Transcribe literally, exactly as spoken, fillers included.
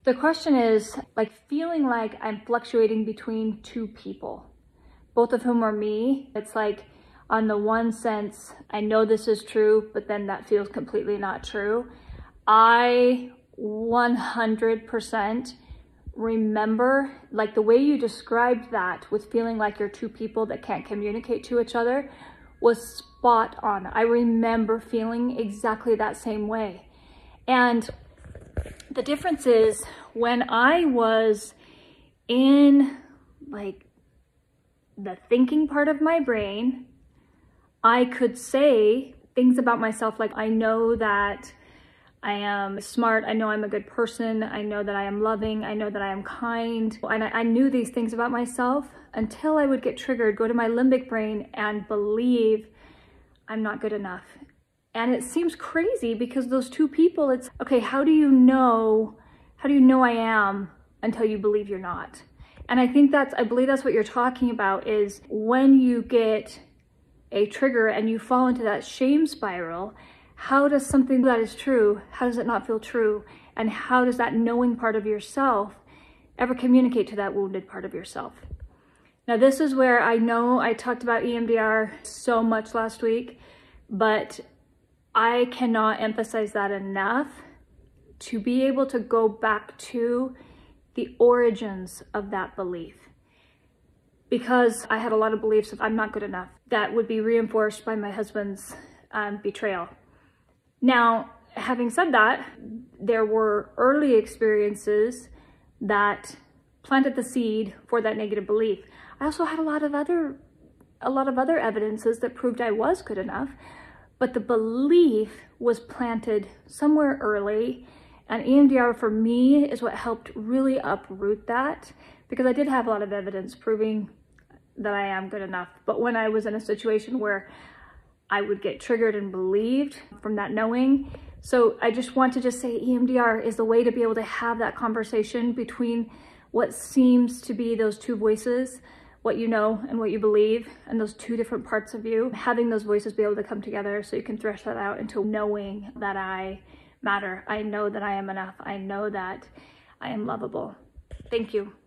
The question is like feeling like I'm fluctuating between two people, both of whom are me. It's like on the one sense, I know this is true, but then that feels completely not true. I one hundred percent remember like the way you described that with feeling like you're two people that can't communicate to each other was spot on. I remember feeling exactly that same way. And the difference is when I was in like the thinking part of my brain, I could say things about myself like, I know that I am smart, I know I'm a good person, I know that I am loving, I know that I am kind. And I, I knew these things about myself until I would get triggered, go to my limbic brain and believe I'm not good enough. And it seems crazy because those two people, it's, okay, how do you know, how do you know I am until you believe you're not? And I think that's, I believe that's what you're talking about is when you get a trigger and you fall into that shame spiral, how does something that is true, how does it not feel true? And how does that knowing part of yourself ever communicate to that wounded part of yourself? Now, this is where I know I talked about E M D R so much last week, but I cannot emphasize that enough to be able to go back to the origins of that belief. Because I had a lot of beliefs of I'm not good enough that would be reinforced by my husband's um, betrayal. Now, having said that, there were early experiences that planted the seed for that negative belief. I also had a lot of other, a lot of other evidences that proved I was good enough, but the belief was planted somewhere early, and E M D R for me is what helped really uproot that, because I did have a lot of evidence proving that I am good enough. But when I was in a situation where I would get triggered and believed from that knowing. So I just want to just say E M D R is the way to be able to have that conversation between what seems to be those two voices, what you know and what you believe, and those two different parts of you. Having those voices be able to come together so you can thresh that out into knowing that I matter. I know that I am enough. I know that I am lovable. Thank you.